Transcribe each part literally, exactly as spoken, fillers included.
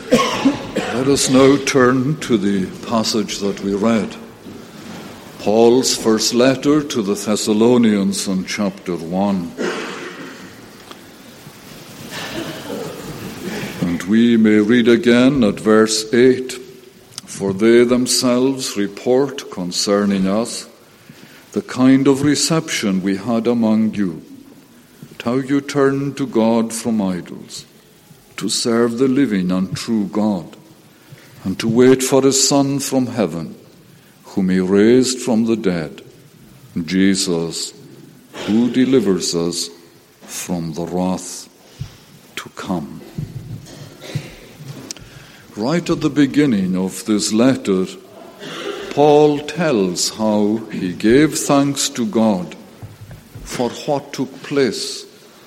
Let us now turn to the passage that we read. Paul's first letter to the Thessalonians in chapter one. And we may read again at verse eight. For they themselves report concerning us the kind of reception we had among you, how you turned to God from idols, to serve the living and true God, and to wait for his Son from heaven, whom he raised from the dead, Jesus, who delivers us from the wrath to come. Right at the beginning of this letter, Paul tells how he gave thanks to God for what took place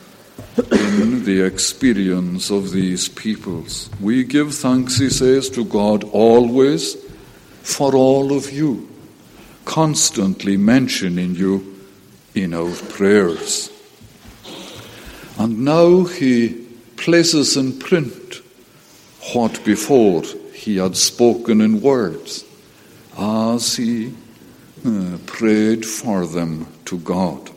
in the experience of these peoples. We give thanks, he says, to God always for all of you, constantly mentioning you in our prayers. And now he places in print what before he had spoken in words as he uh, prayed for them to God.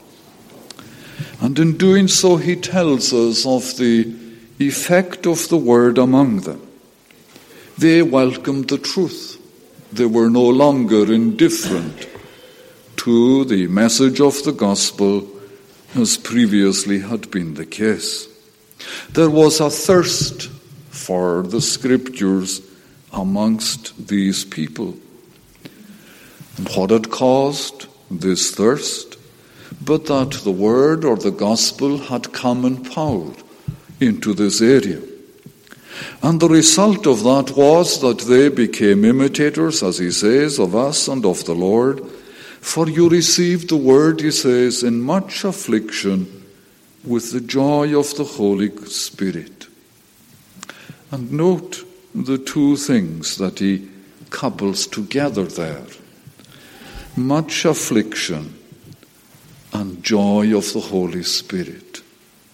And in doing so, he tells us of the effect of the word among them. They welcomed the truth. They were no longer indifferent to the message of the gospel as previously had been the case. There was a thirst for the scriptures amongst these people. And what had caused this thirst? But that the word or the gospel had come in power into this area. And the result of that was that they became imitators, as he says, of us and of the Lord. For you received the word, he says, in much affliction with the joy of the Holy Spirit. And note the two things that he couples together there. Much affliction and joy of the Holy Spirit.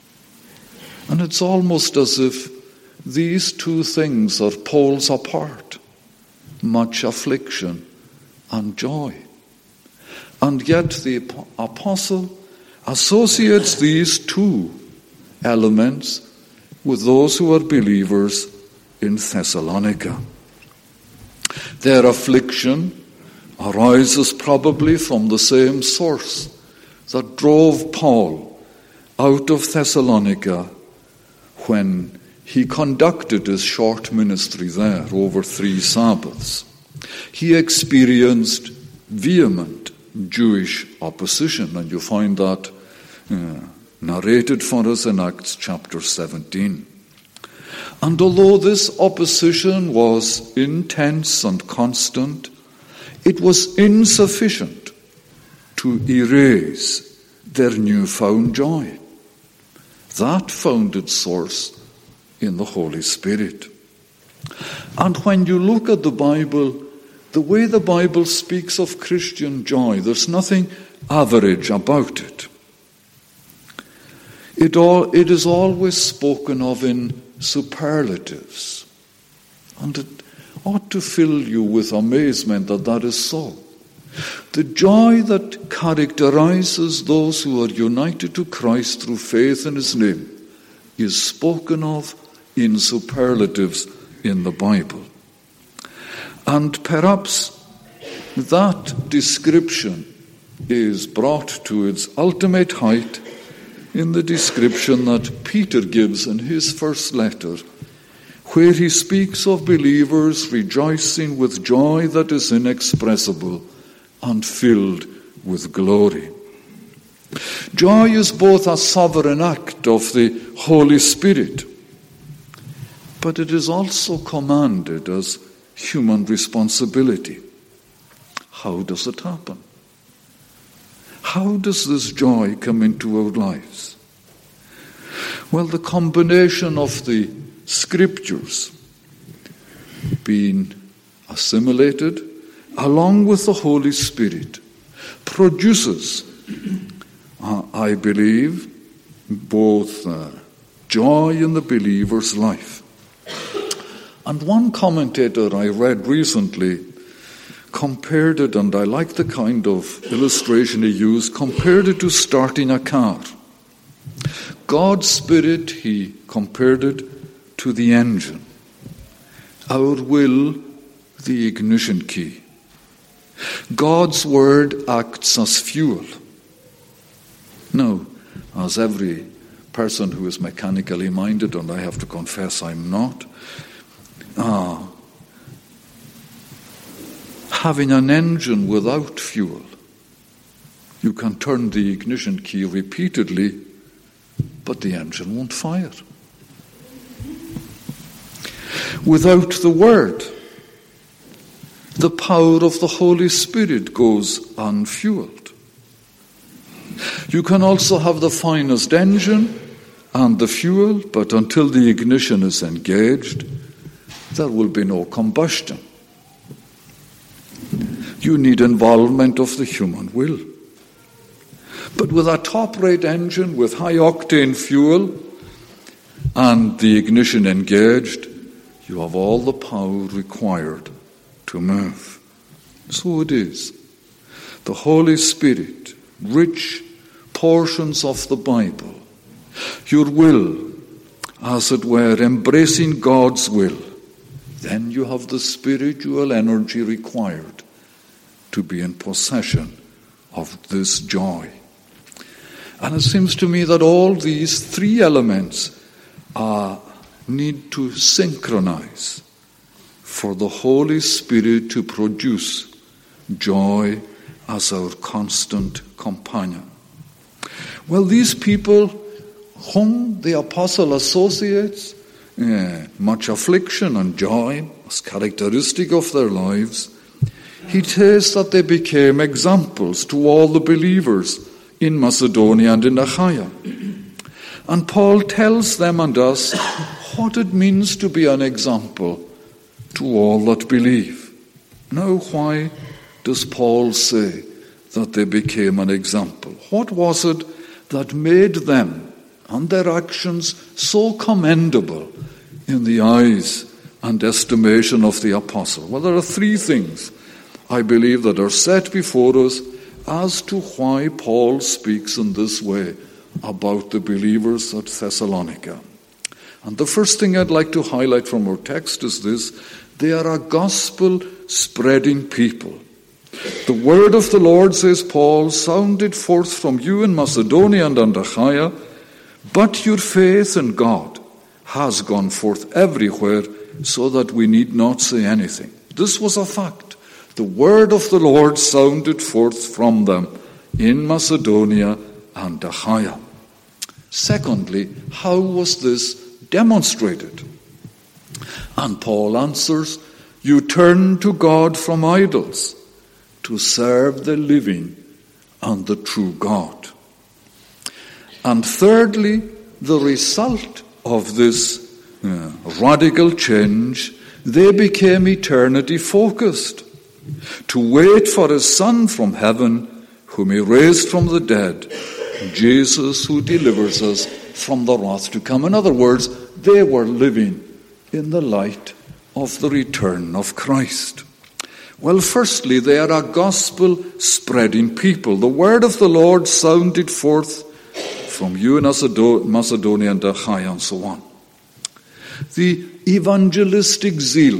And it's almost as if these two things are poles apart. Much affliction and joy. And yet the apostle associates these two elements with those who are believers in Thessalonica. Their affliction arises probably from the same source that drove Paul out of Thessalonica when he conducted his short ministry there over three Sabbaths. He experienced vehement Jewish opposition, and you find that uh, narrated for us in Acts chapter seventeen. And although this opposition was intense and constant, it was insufficient to erase their newfound joy. That found its source in the Holy Spirit. And when you look at the Bible, the way the Bible speaks of Christian joy, there's nothing average about it. It, all, it is always spoken of in superlatives. And it ought to fill you with amazement that that is so. The joy that characterizes those who are united to Christ through faith in his name is spoken of in superlatives in the Bible. And perhaps that description is brought to its ultimate height in the description that Peter gives in his first letter, where he speaks of believers rejoicing with joy that is inexpressible and filled with glory. Joy is both a sovereign act of the Holy Spirit, but it is also commanded as human responsibility. How does it happen? How does this joy come into our lives? Well, the combination of the scriptures being assimilated along with the Holy Spirit produces, uh, I believe, both uh, joy in the believer's life And one commentator I read recently compared it, and I like the kind of illustration he used, compared it to starting a car. God's Spirit, he compared it to the engine. Our will, the ignition key. God's Word acts as fuel. Now, as every person who is mechanically minded, and I have to confess I'm not, ah, having an engine without fuel, you can turn the ignition key repeatedly, but the engine won't fire. Without the Word, the power of the Holy Spirit goes unfueled. You can also have the finest engine and the fuel, but until the ignition is engaged, there will be no combustion. You need involvement of the human will. But with a top-rate engine, with high-octane fuel, and the ignition engaged, you have all the power required to move. So it is. The Holy Spirit, rich portions of the Bible, your will, as it were, embracing God's will, then you have the spiritual energy required to be in possession of this joy. And it seems to me that all these three elements uh, need to synchronize for the Holy Spirit to produce joy as our constant companion. Well, these people whom the apostle associates uh, much affliction and joy as characteristic of their lives, he says that they became examples to all the believers in Macedonia and in Achaia. And Paul tells them and us what it means to be an example to all that believe. Now, why does Paul say that they became an example? What was it that made them and their actions so commendable in the eyes and estimation of the apostle? Well, there are three things, I believe, that are set before us as to why Paul speaks in this way about the believers at Thessalonica. And the first thing I'd like to highlight from our text is this: they are a gospel-spreading people. The word of the Lord, says Paul, sounded forth from you in Macedonia and Achaia, but your faith in God has gone forth everywhere, so that we need not say anything. This was a fact. The word of the Lord sounded forth from them in Macedonia and Achaia. Secondly, how was this demonstrated? And Paul answers, you turn to God from idols to serve the living and the true God. And thirdly, the result of this uh, radical change, they became eternity focused, to wait for his Son from heaven, whom he raised from the dead, Jesus, who delivers us from the wrath to come. In other words, they were living in the light of the return of Christ. Well, firstly, they are a gospel-spreading people. The word of the Lord sounded forth from you in Macedonia and Achaia, and so on. The evangelistic zeal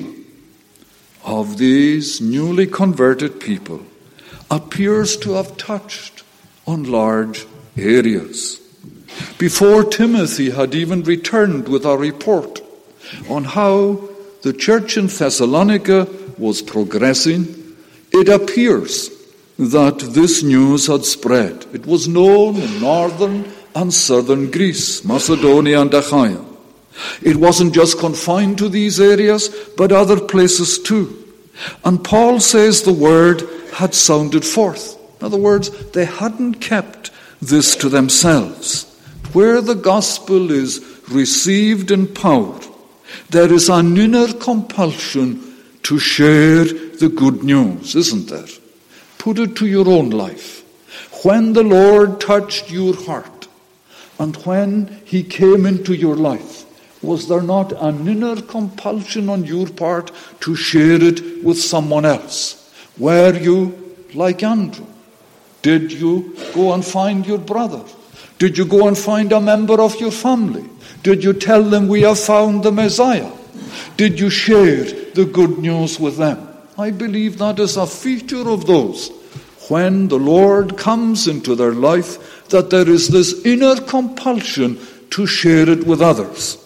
of these newly converted people appears to have touched on large areas. Before Timothy had even returned with a report on how the church in Thessalonica was progressing, it appears that this news had spread. It was known in northern and southern Greece, Macedonia and Achaia. It wasn't just confined to these areas, but other places too. And Paul says the word had sounded forth. In other words, they hadn't kept this to themselves. Where the gospel is received in power, there is an inner compulsion to share the good news, isn't there? Put it to your own life. When the Lord touched your heart, and when he came into your life, Was there not an inner compulsion on your part to share it with someone else? Were you like Andrew? Did you go and find your brother? Did you go and find a member of your family? Did you tell them, we have found the Messiah? Did you share the good news with them? I believe that is a feature of those when the Lord comes into their life, that there is this inner compulsion to share it with others.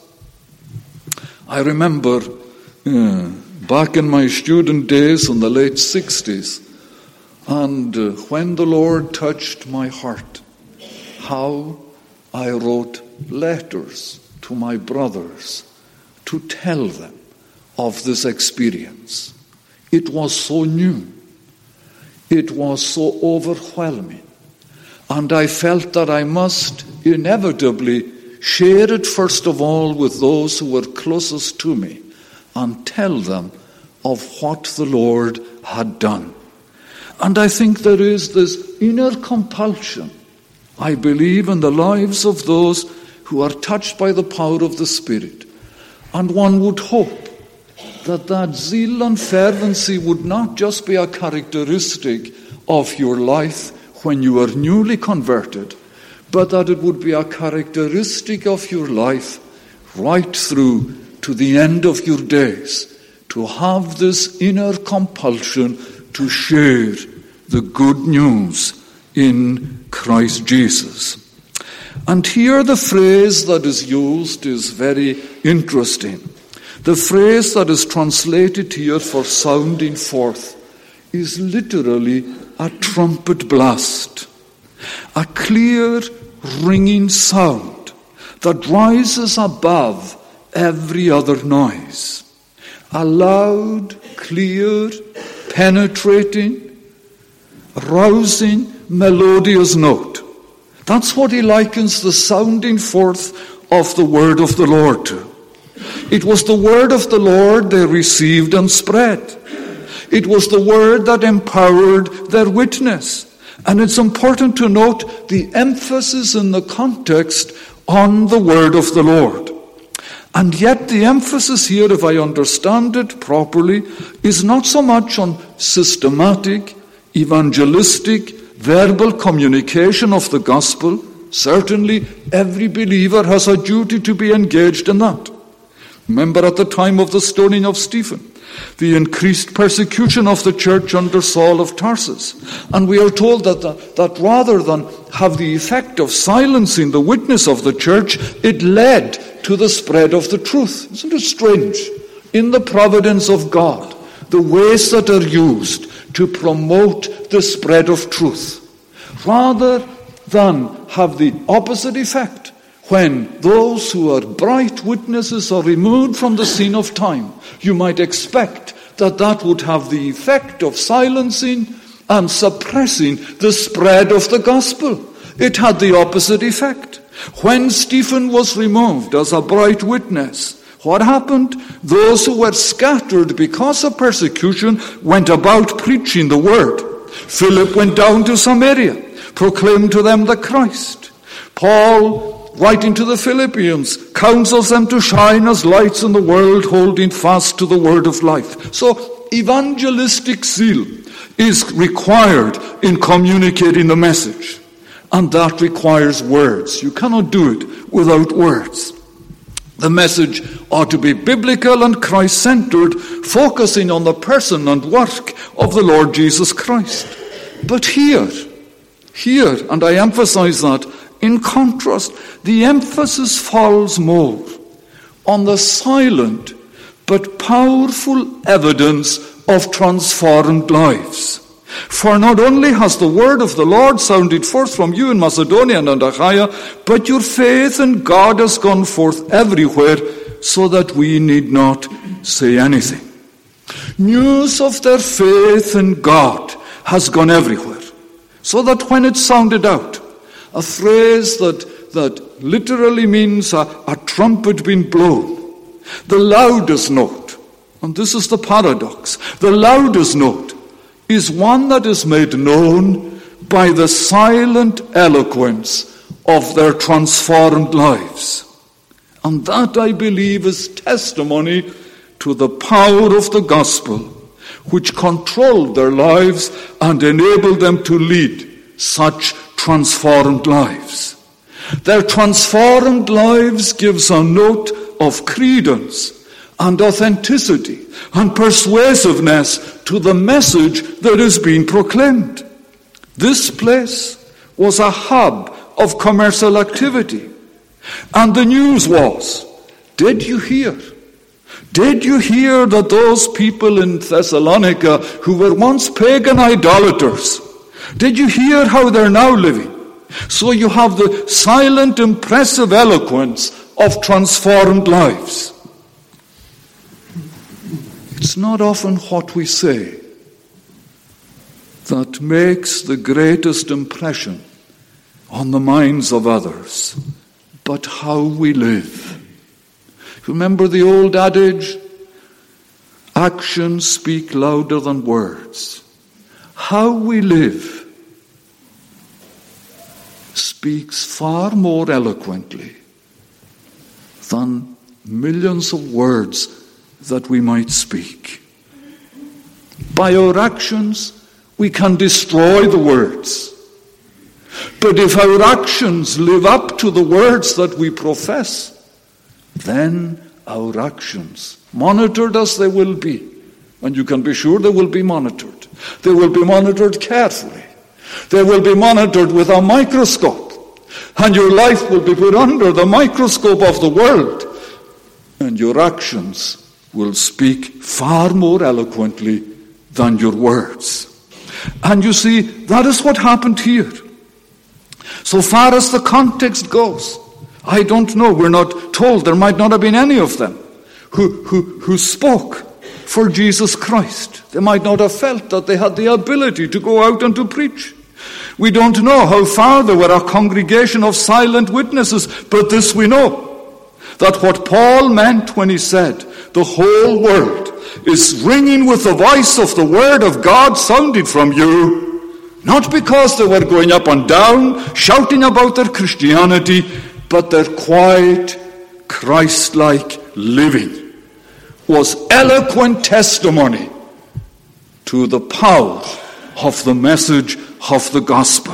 I remember uh, back in my student days in the late sixties, and uh, when the Lord touched my heart, how I wrote letters to my brothers to tell them of this experience. It was so new. It was so overwhelming. And I felt that I must inevitably share it first of all with those who were closest to me and tell them of what the Lord had done. And I think there is this inner compulsion, I believe, in the lives of those who are touched by the power of the Spirit. And one would hope that that zeal and fervency would not just be a characteristic of your life when you are newly converted, but that it would be a characteristic of your life right through to the end of your days, to have this inner compulsion to share the good news in Christ Jesus. And here the phrase that is used is very interesting. The phrase that is translated here for sounding forth is literally a trumpet blast, a clear ringing sound that rises above every other noise. A loud, clear, penetrating, rousing, melodious note. That's what he likens the sounding forth of the word of the Lord to. It was the word of the Lord they received and spread. It was the word that empowered their witness. And it's important to note the emphasis in the context on the word of the Lord. And yet the emphasis here, if I understand it properly, is not so much on systematic, evangelistic, verbal communication of the gospel. Certainly every believer has a duty to be engaged in that. Remember at the time of the stoning of Stephen, the increased persecution of the church under Saul of Tarsus. And we are told that, that, that rather than have the effect of silencing the witness of the church, it led to the spread of the truth. Isn't it strange? In the providence of God, the ways that are used to promote the spread of truth, rather than have the opposite effect, when those who are bright witnesses are removed from the scene of time, you might expect that that would have the effect of silencing and suppressing the spread of the gospel. It had the opposite effect. When Stephen was removed as a bright witness, what happened? Those who were scattered because of persecution went about preaching the word. Philip went down to Samaria, proclaimed to them the Christ. Paul, writing to the Philippians, counsels them to shine as lights in the world, holding fast to the word of life. So evangelistic zeal is required in communicating the message. And that requires words. You cannot do it without words. The message ought to be biblical and Christ-centered, focusing on the person and work of the Lord Jesus Christ. But here, here, and I emphasize that, in contrast, the emphasis falls more on the silent but powerful evidence of transformed lives. For not only has the word of the Lord sounded forth from you in Macedonia and Achaia, but your faith in God has gone forth everywhere, so that we need not say anything. News of their faith in God has gone everywhere, so that when it sounded out, a phrase that, that literally means a, a trumpet being blown, the loudest note, and this is the paradox, the loudest note is one that is made known by the silent eloquence of their transformed lives. And that, I believe, is testimony to the power of the gospel, which controlled their lives and enabled them to lead such transformed lives. Their transformed lives gives a note of credence and authenticity and persuasiveness to the message that is being proclaimed. This place was a hub of commercial activity. And the news was, did you hear? Did you hear that those people in Thessalonica who were once pagan idolaters, did you hear how they're now living? So you have the silent, impressive eloquence of transformed lives. It's not often what we say that makes the greatest impression on the minds of others, but how we live. Remember the old adage, actions speak louder than words. How we live speaks far more eloquently than millions of words that we might speak. By our actions, we can destroy the words. But if our actions live up to the words that we profess, then our actions, monitored as they will be, and you can be sure they will be monitored, they will be monitored carefully. They will be monitored with a microscope, and your life will be put under the microscope of the world, and your actions will speak far more eloquently than your words. And you see, that is what happened here. So far as the context goes, I don't know, we're not told, there might not have been any of them who, who, who spoke for Jesus Christ. They might not have felt that they had the ability to go out and to preach. We don't know how far they were a congregation of silent witnesses, but this we know, that what Paul meant when he said, the whole world is ringing with the voice of the word of God sounded from you, not because they were going up and down, shouting about their Christianity, but their quiet, Christ-like living was eloquent testimony to the power of the message of the gospel.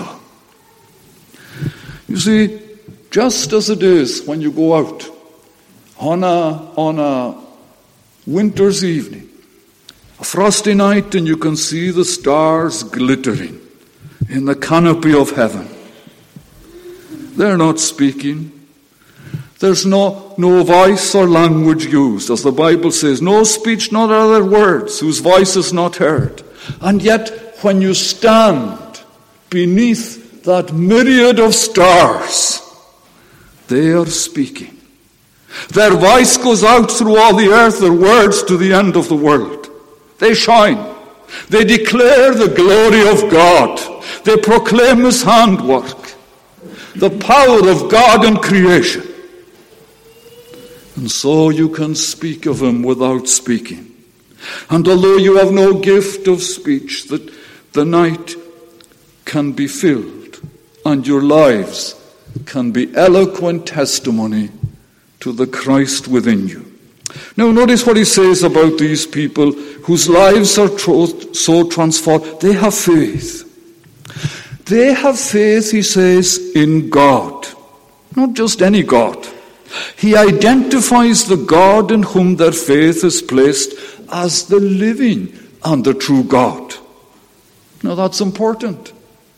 You see, just as it is when you go out on a, on a winter's evening, a frosty night, and you can see the stars glittering in the canopy of heaven. They're not speaking. There's no, no voice or language used, as the Bible says, no speech, not other words, whose voice is not heard. And yet, when you stand beneath that myriad of stars, they are speaking. Their voice goes out through all the earth, their words to the end of the world. They shine. They declare the glory of God. They proclaim His handwork, the power of God in creation. And so you can speak of Him without speaking. And although you have no gift of speech, that the night can be filled and your lives can be eloquent testimony to the Christ within you. Now notice what he says about these people whose lives are tro- so transformed. They have faith. They have faith, he says, in God. Not just any God. He identifies the God in whom their faith is placed as the living and the true God. Now that's important.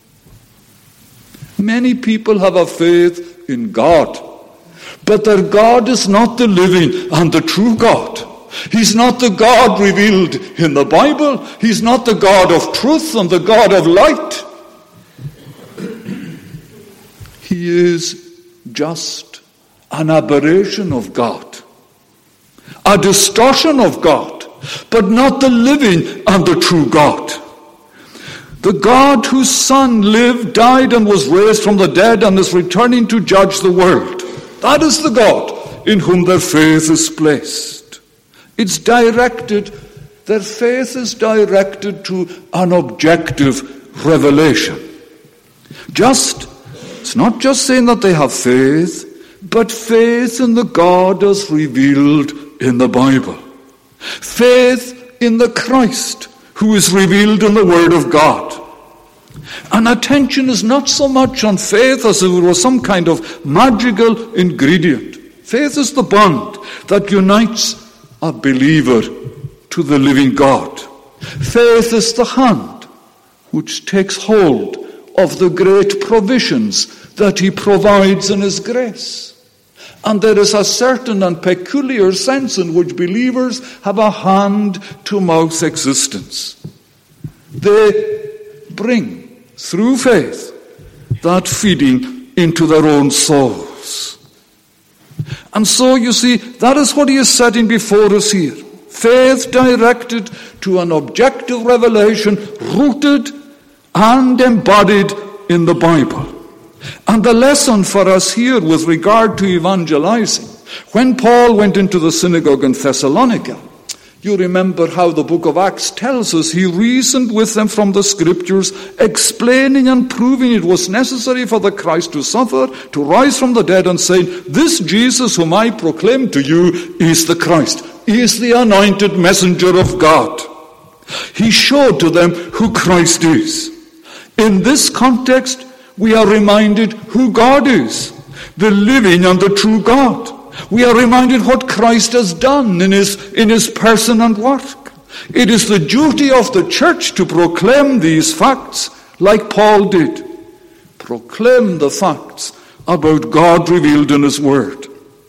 Many people have a faith in God, but their God is not the living and the true God. He's not the God revealed in the Bible. He's not the God of truth and the God of light. He is just an aberration of God, a distortion of God, but not the living and the true God. The God whose Son lived, died, and was raised from the dead and is returning to judge the world. That is the God in whom their faith is placed. It's directed, their faith is directed to an objective revelation. Just, it's not just saying that they have faith, but faith in the God as revealed in the Bible. Faith in the Christ who is revealed in the Word of God. And attention is not so much on faith as if it was some kind of magical ingredient. Faith is the bond that unites a believer to the living God. Faith is the hand which takes hold of the great provisions that he provides in his grace. And there is a certain and peculiar sense in which believers have a hand-to-mouth existence. They bring, through faith, that feeding into their own souls. And so, you see, that is what he is setting before us here. Faith directed to an objective revelation, rooted and embodied in the Bible. And the lesson for us here with regard to evangelizing, when Paul went into the synagogue in Thessalonica, you remember how the book of Acts tells us he reasoned with them from the scriptures, explaining and proving it was necessary for the Christ to suffer, to rise from the dead, and saying, this Jesus whom I proclaim to you is the Christ. He is the anointed messenger of God. He showed to them who Christ is. In this context, we are reminded who God is, the living and the true God. We are reminded what Christ has done in his, in his person and work. It is the duty of the church to proclaim these facts like Paul did. Proclaim the facts about God revealed in his word.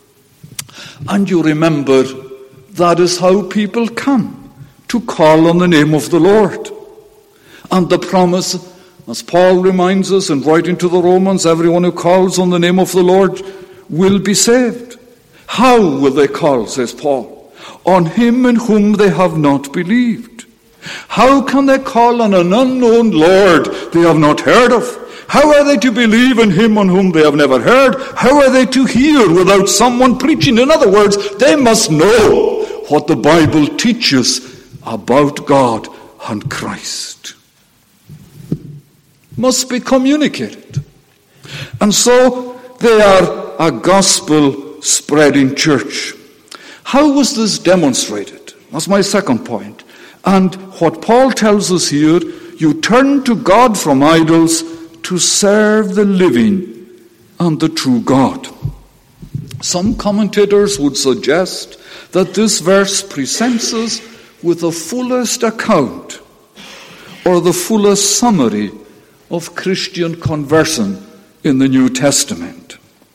And you remember, that is how people come to call on the name of the Lord. And the promise, as Paul reminds us in writing to the Romans, everyone who calls on the name of the Lord will be saved. How will they call, says Paul? On him in whom they have not believed. How can they call on an unknown Lord they have not heard of? How are they to believe in him on whom they have never heard? How are they to hear without someone preaching? In other words, they must know what the Bible teaches about God and Christ. Must be communicated. And so they are a gospel spreading church. How was this demonstrated? That's my second point. And what Paul tells us here, you turn to God from idols to serve the living and the true God. Some commentators would suggest that this verse presents us with the fullest account or the fullest summary of Christian conversion in the New Testament.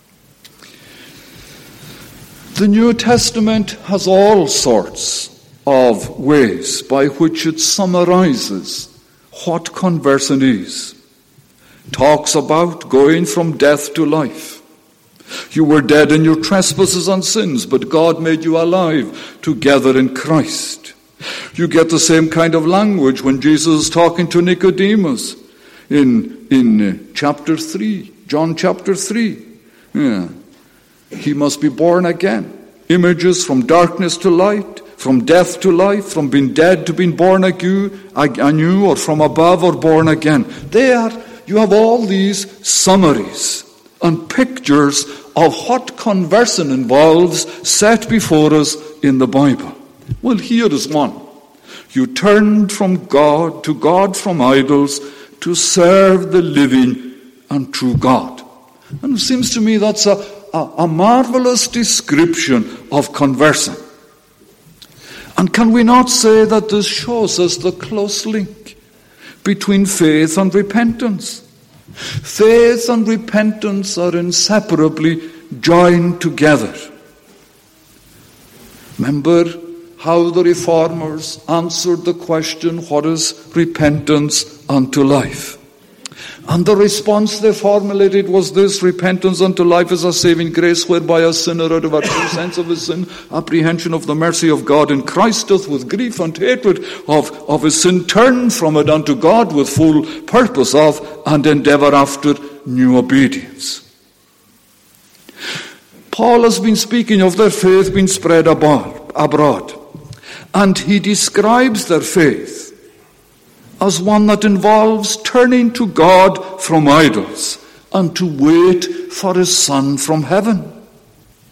The New Testament has all sorts of ways by which it summarizes what conversion is. Talks about going from death to life. You were dead in your trespasses and sins, but God made you alive together in Christ. You get the same kind of language when Jesus is talking to Nicodemus in, in chapter three, John chapter three. Yeah. He must be born again. Images from darkness to light, from death to life, from being dead to being born anew, or from above or born again. There, you have all these summaries and pictures of what conversion involves set before us in the Bible. Well, here is one. You turned from God to God from idols to serve the living and true God. And it seems to me that's a, a, a marvelous description of conversion. And can we not say that this shows us the close link between faith and repentance? Faith and repentance are inseparably joined together. Remember how the reformers answered the question, what is repentance unto life? And the response they formulated was this: repentance unto life is a saving grace, whereby a sinner out of a true sense of his sin, apprehension of the mercy of God in Christ, doth with grief and hatred of, of his sin turn from it unto God with full purpose of and endeavour after new obedience. Paul has been speaking of their faith being spread abroad, and he describes their faith as one that involves turning to God from idols and to wait for his Son from heaven.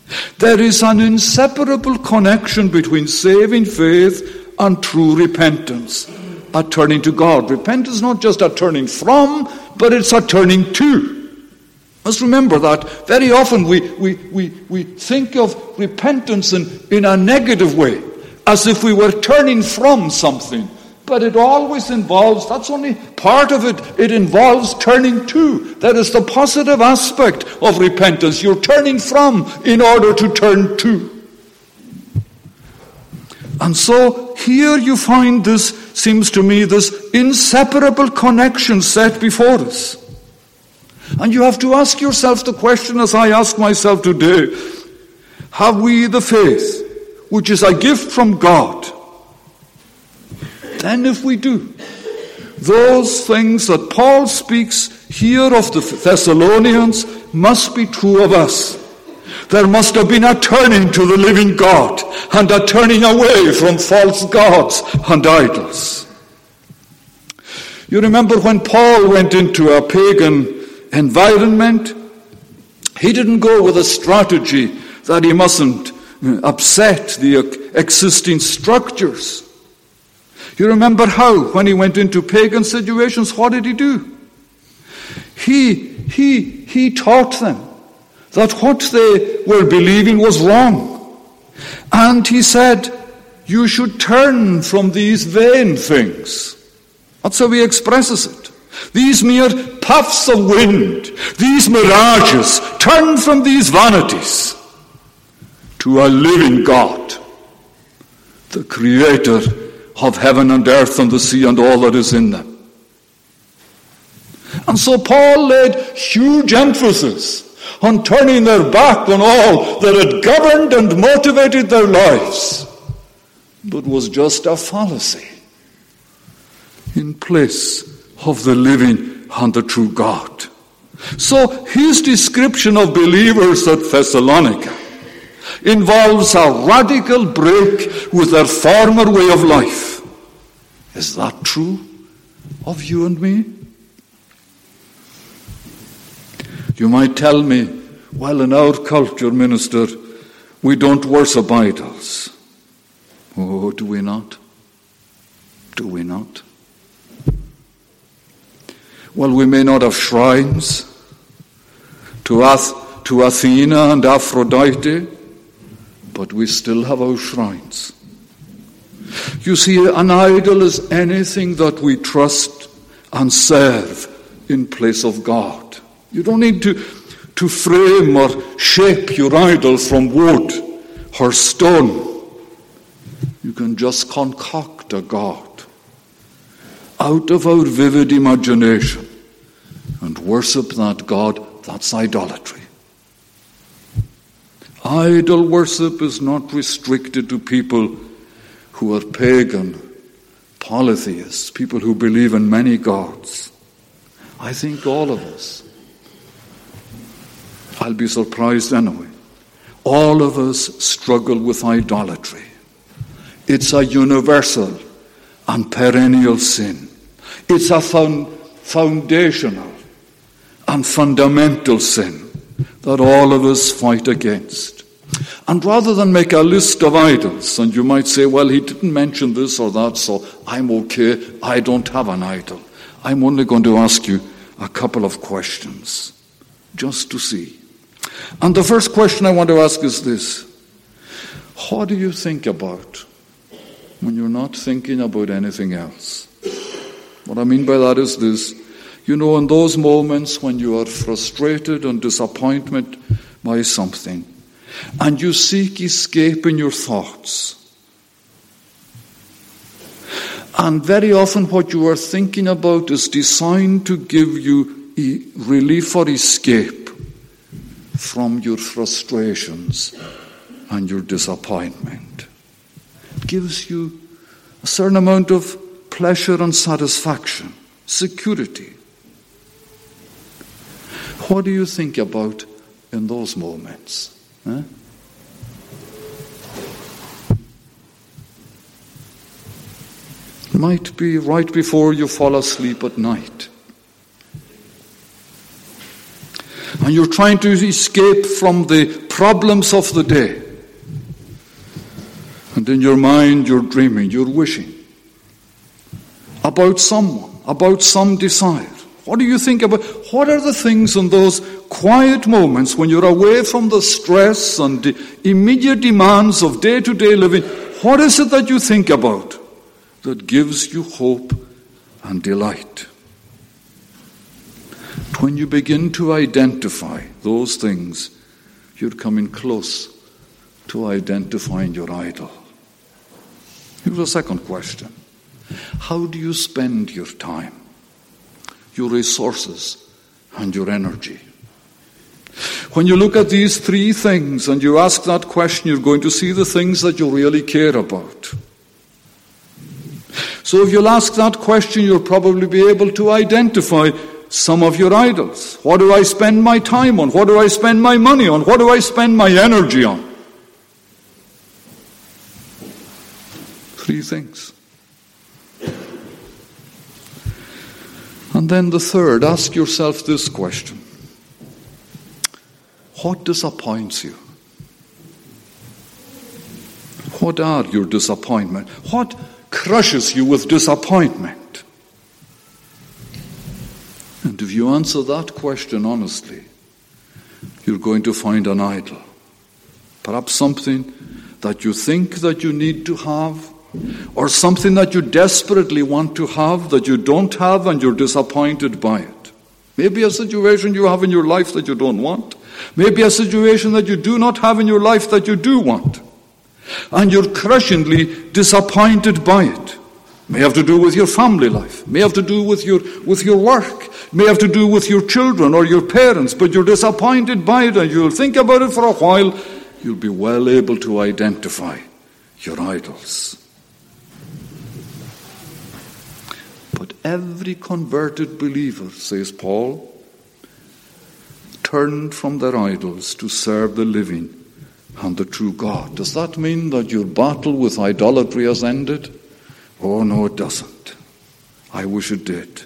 There is an inseparable connection between saving faith and true repentance, a turning to God. Repentance is not just a turning from, but it's a turning to. Let's remember that very often we, we, we, we think of repentance in, in a negative way, as if we were turning from something. But it always involves, that's only part of it, it involves turning to. That is the positive aspect of repentance. You're turning from in order to turn to. And so here you find this, seems to me, this inseparable connection set before us. And you have to ask yourself the question, as I ask myself today, have we the faith, which is a gift from God? Then if we do, those things that Paul speaks here of the Thessalonians must be true of us. There must have been a turning to the living God and a turning away from false gods and idols. You remember when Paul went into a pagan environment, he didn't go with a strategy that he mustn't upset the existing structures. You remember how, when he went into pagan situations, what did he do? He, he, he taught them that what they were believing was wrong. And he said, you should turn from these vain things. That's how he expresses it. These mere puffs of wind, these mirages, turn from these vanities to a living God, the Creator of heaven and earth and the sea and all that is in them. And so Paul laid huge emphasis on turning their back on all that had governed and motivated their lives, but was just a fallacy in place of the living and the true God. So his description of believers at Thessalonica involves a radical break with their former way of life. Is that true of you and me? You might tell me, well, in our culture, minister, we don't worship idols. Oh, do we not? Do we not? Well, we may not have shrines to, Ath- to Athena and Aphrodite, but we still have our shrines. You see, an idol is anything that we trust and serve in place of God. You don't need to, to frame or shape your idol from wood or stone. You can just concoct a God out of our vivid imagination and worship that God. That's idolatry. Idol worship is not restricted to people who are pagan, polytheists, people who believe in many gods. I think all of us, I'll be surprised anyway, all of us struggle with idolatry. It's a universal and perennial sin. It's a foundational and fundamental sin that all of us fight against. And rather than make a list of idols, and you might say, well, he didn't mention this or that, so I'm okay, I don't have an idol. I'm only going to ask you a couple of questions, just to see. And the first question I want to ask is this: what do you think about when you're not thinking about anything else? What I mean by that is this: you know, in those moments when you are frustrated and disappointed by something, and you seek escape in your thoughts, and very often what you are thinking about is designed to give you e- relief or escape from your frustrations and your disappointment. It gives you a certain amount of pleasure and satisfaction, security. What do you think about in those moments? Huh? It might be right before you fall asleep at night. and you're trying to escape from the problems of the day. And in your mind, you're dreaming, you're wishing about someone, about some desire. What do you think about? What are the things in those quiet moments when you're away from the stress and the immediate demands of day-to-day living? What is it that you think about that gives you hope and delight? When you begin to identify those things, you're coming close to identifying your idol. Here's a second question. How do you spend your time, your resources, and your energy? When you look at these three things and you ask that question, you're going to see the things that you really care about. So if you'll ask that question, you'll probably be able to identify some of your idols. What do I spend my time on? What do I spend my money on? What do I spend my energy on? Three things. And then the third, ask yourself this question. What disappoints you? What are your disappointments? What crushes you with disappointment? And if you answer that question honestly, you're going to find an idol. Perhaps something that you think that you need to have, or something that you desperately want to have that you don't have and you're disappointed by it. Maybe a situation you have in your life that you don't want. Maybe a situation that you do not have in your life that you do want. And you're crushingly disappointed by it. May have to do with your family life. May have to do with your with your work. May have to do with your children or your parents. But you're disappointed by it and you'll think about it for a while. You'll be well able to identify your idols. But every converted believer, says Paul, turned from their idols to serve the living and the true God. Does that mean that your battle with idolatry has ended? Oh, no, it doesn't. I wish it did.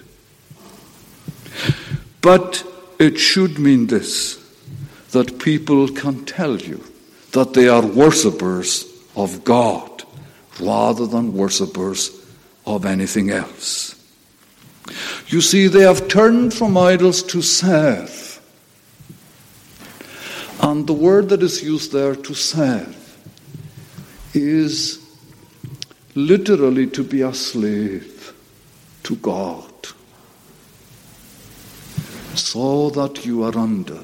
But it should mean this, that people can tell you that they are worshippers of God rather than worshippers of anything else. You see, they have turned from idols to serve. And the word that is used there, to serve, is literally to be a slave to God, so that you are under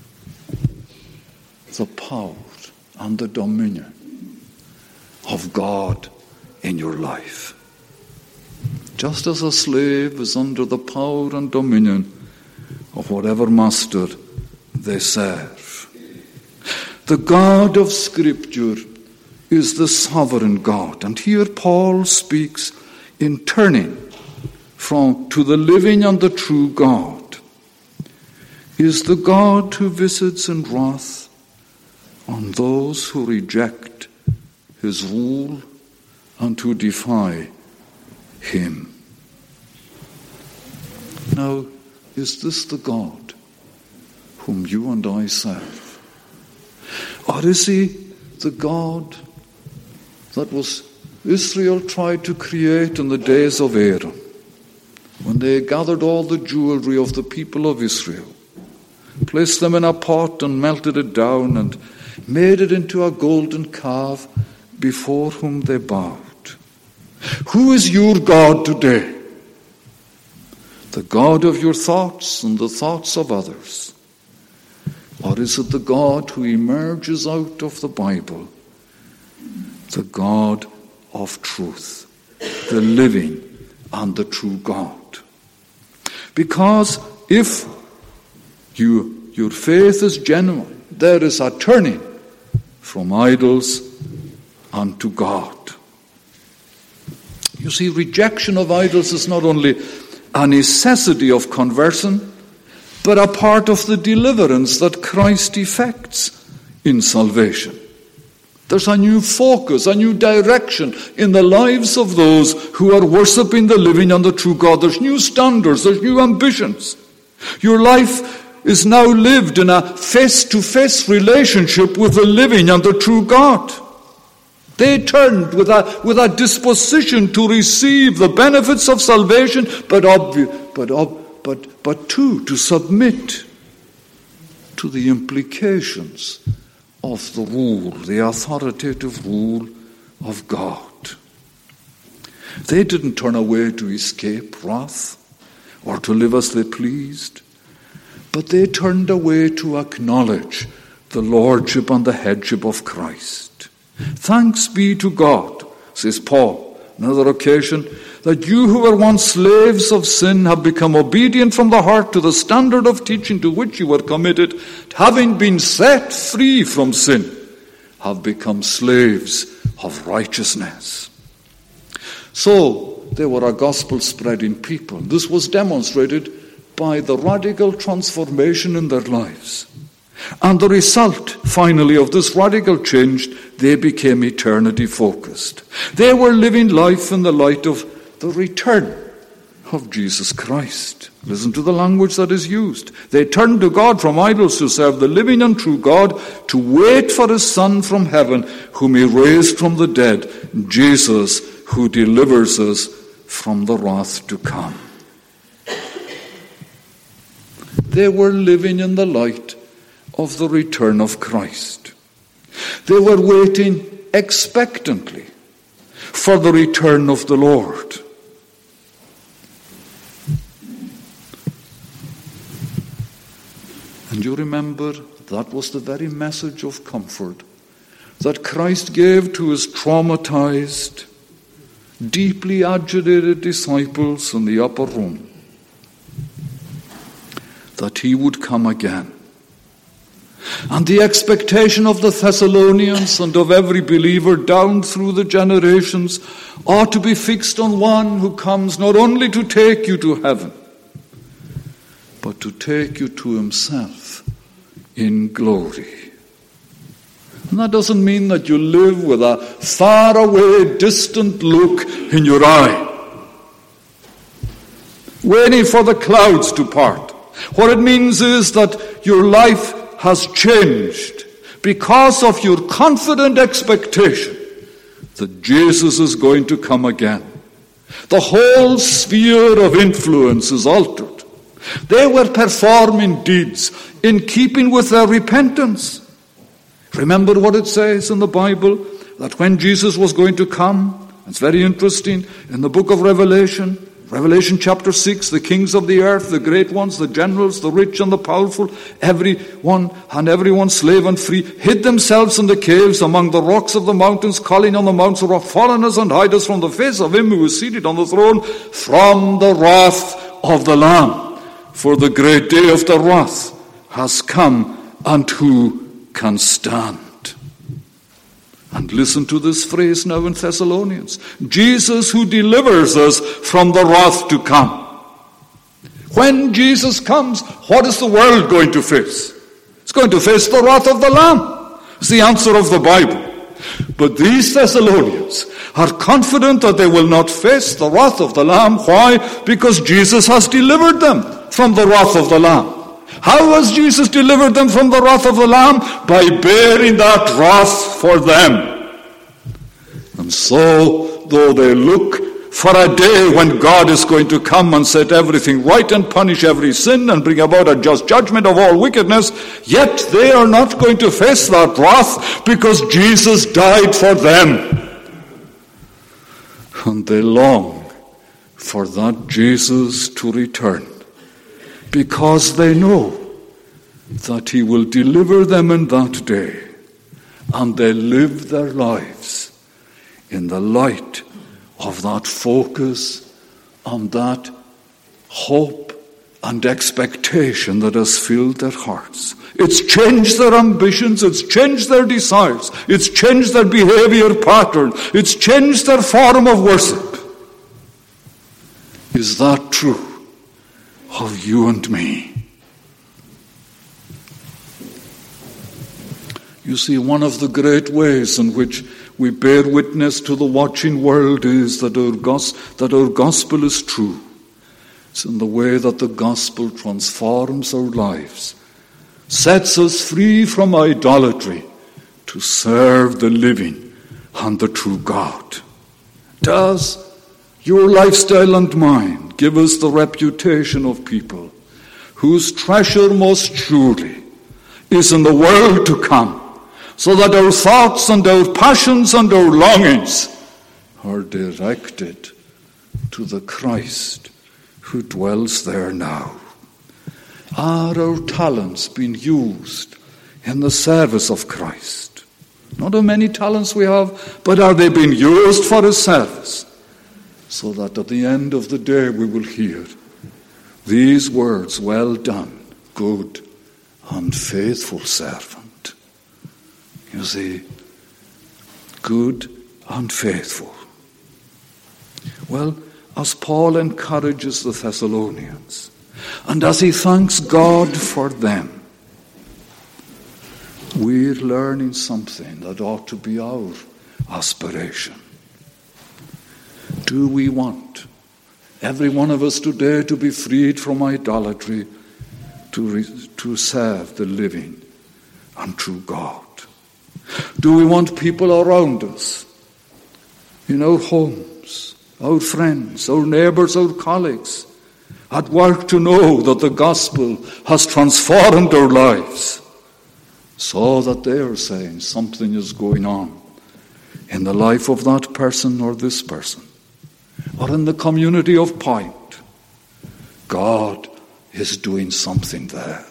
the power and the dominion of God in your life. Just as a slave is under the power and dominion of whatever master they serve. The God of Scripture is the sovereign God. And here Paul speaks in turning from to the living and the true God. He is the God who visits in wrath on those who reject his rule and who defy him. Now, is this the God whom you and I serve? Or is he the God that was Israel tried to create in the days of Aaron, when they gathered all the jewelry of the people of Israel, placed them in a pot and melted it down and made it into a golden calf before whom they bowed? Who is your God today? The God of your thoughts and the thoughts of others? Or is it the God who emerges out of the Bible, the God of truth, the living and the true God? Because if you, your faith is genuine, there is a turning from idols unto God. You see, rejection of idols is not only a necessity of conversion, but a part of the deliverance that Christ effects in salvation. There's a new focus, a new direction in the lives of those who are worshipping the living and the true God. There's new standards, there's new ambitions. Your life is now lived in a face-to-face relationship with the living and the true God. They turned with a, with a disposition to receive the benefits of salvation, but, obvi- but, ob- but, but too to submit to the implications of the rule, the authoritative rule of God. They didn't turn away to escape wrath or to live as they pleased, but they turned away to acknowledge the lordship and the headship of Christ. Thanks be to God, says Paul, on another occasion, that you who were once slaves of sin have become obedient from the heart to the standard of teaching to which you were committed, having been set free from sin, have become slaves of righteousness. So, they were a gospel-spreading people. This was demonstrated by the radical transformation in their lives. And the result, finally, of this radical change, they became eternity-focused. They were living life in the light of the return of Jesus Christ. Listen to the language that is used. They turned to God from idols to serve the living and true God, to wait for his Son from heaven, whom he raised from the dead, Jesus, who delivers us from the wrath to come. They were living in the light of the return of Christ. They were waiting expectantly for the return of the Lord. And you remember, that was the very message of comfort that Christ gave to his traumatized, deeply agitated disciples in the upper room, that he would come again. And the expectation of the Thessalonians and of every believer down through the generations ought to be fixed on one who comes not only to take you to heaven, but to take you to himself in glory. And that doesn't mean that you live with a faraway, distant look in your eye, waiting for the clouds to part. What it means is that your life has changed because of your confident expectation that Jesus is going to come again. The whole sphere of influence is altered. They were performing deeds in keeping with their repentance. Remember what it says in the Bible, that when Jesus was going to come, it's very interesting, in the book of Revelation, Revelation chapter six, the kings of the earth, the great ones, the generals, the rich and the powerful, everyone and everyone, slave and free, hid themselves in the caves among the rocks of the mountains, calling on the mountains of rock, fallen us and hide us from the face of him who is seated on the throne, from the wrath of the Lamb. For the great day of the wrath has come, and who can stand? And listen to this phrase now in Thessalonians. Jesus who delivers us from the wrath to come. When Jesus comes, what is the world going to face? It's going to face the wrath of the Lamb. It's the answer of the Bible. But these Thessalonians are confident that they will not face the wrath of the Lamb. Why? Because Jesus has delivered them from the wrath of the Lamb. How has Jesus delivered them from the wrath of the Lamb? By bearing that wrath for them. And so, though they look for a day when God is going to come and set everything right and punish every sin and bring about a just judgment of all wickedness, yet they are not going to face that wrath because Jesus died for them. And they long for that Jesus to return, because they know that he will deliver them in that day, and they live their lives in the light of that focus and that hope and expectation that has filled their hearts. It's changed their ambitions, it's changed their desires, it's changed their behavior pattern, it's changed their form of worship. Is that true of you and me? You see, one of the great ways in which we bear witness to the watching world is that our, gos- that our gospel is true. It's in the way that the gospel transforms our lives, sets us free from idolatry to serve the living and the true God. Does your lifestyle and mine give us the reputation of people whose treasure most surely is in the world to come, so that our thoughts and our passions and our longings are directed to the Christ who dwells there now? Are our talents being used in the service of Christ? Not how many talents we have, but are they being used for his service? So that at the end of the day we will hear these words, "Well done, good and faithful servant." You see, good and faithful. Well, as Paul encourages the Thessalonians, and as he thanks God for them, we're learning something that ought to be our aspiration. Do we want every one of us today to be freed from idolatry, to, re- to serve the living and true God? Do we want people around us, in our homes, our friends, our neighbours, our colleagues, at work, to know that the gospel has transformed our lives, so that they are saying something is going on in the life of that person or this person, or in the community of Point? God is doing something there.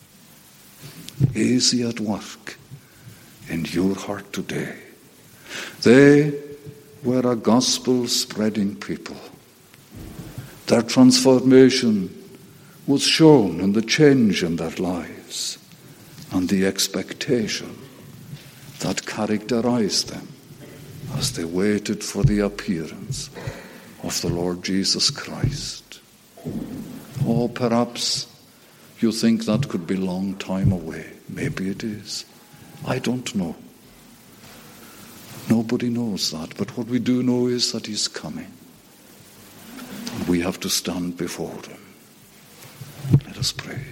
Is he at work in your heart today? They were a gospel-spreading people. Their transformation was shown in the change in their lives and the expectation that characterized them as they waited for the appearance of the Lord Jesus Christ. Oh, perhaps you think that could be a long time away. Maybe it is. I don't know. Nobody knows that. But what we do know is that he's coming. And we have to stand before him. Let us pray.